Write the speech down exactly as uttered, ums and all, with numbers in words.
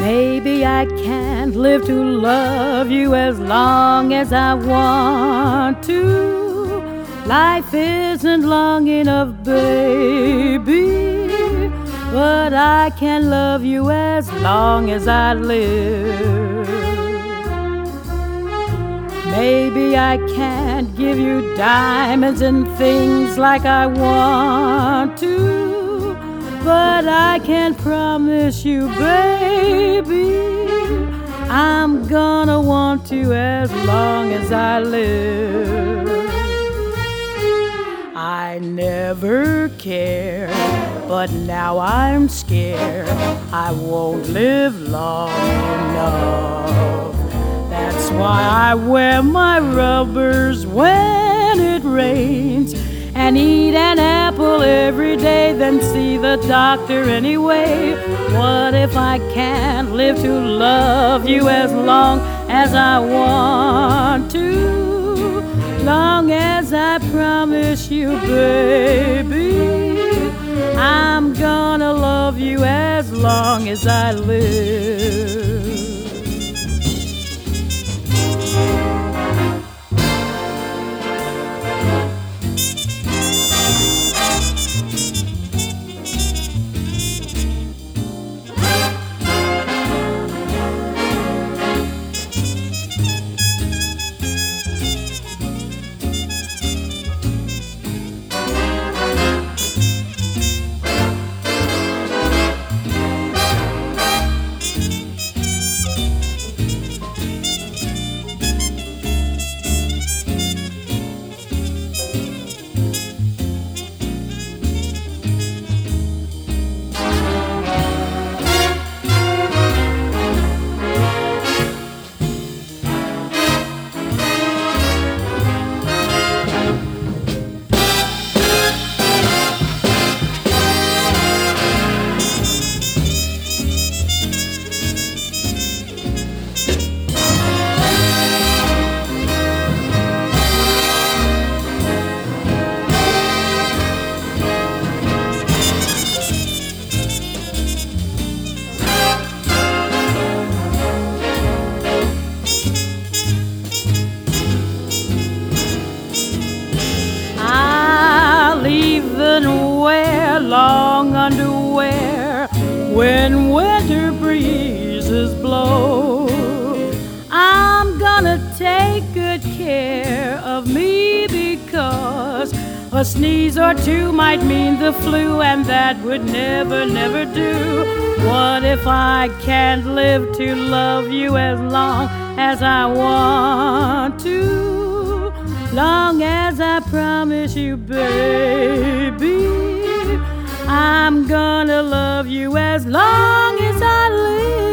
Maybe I can't live to love you as long as I want to. Life isn't long enough, baby, but I can love you as long as I live. Maybe I can't give you diamonds and things like I want to, but I can promise you, baby, I'm gonna want you as long as I live. I never cared, but now I'm scared I won't live long enough. That's why I wear my rubbers when it rains, and eat an apple every day, then see the doctor anyway. What if I can't live to love you as long as I want to? Long as I promise you, baby, I'm gonna love you as long as I live. Wear long underwear when winter breezes blow. I'm gonna take good care of me, because a sneeze or two might mean the flu, and that would never, never do. What if I can't live to love you as long as I want to? Long as I promise you, baby, I'm gonna love you as long as I live.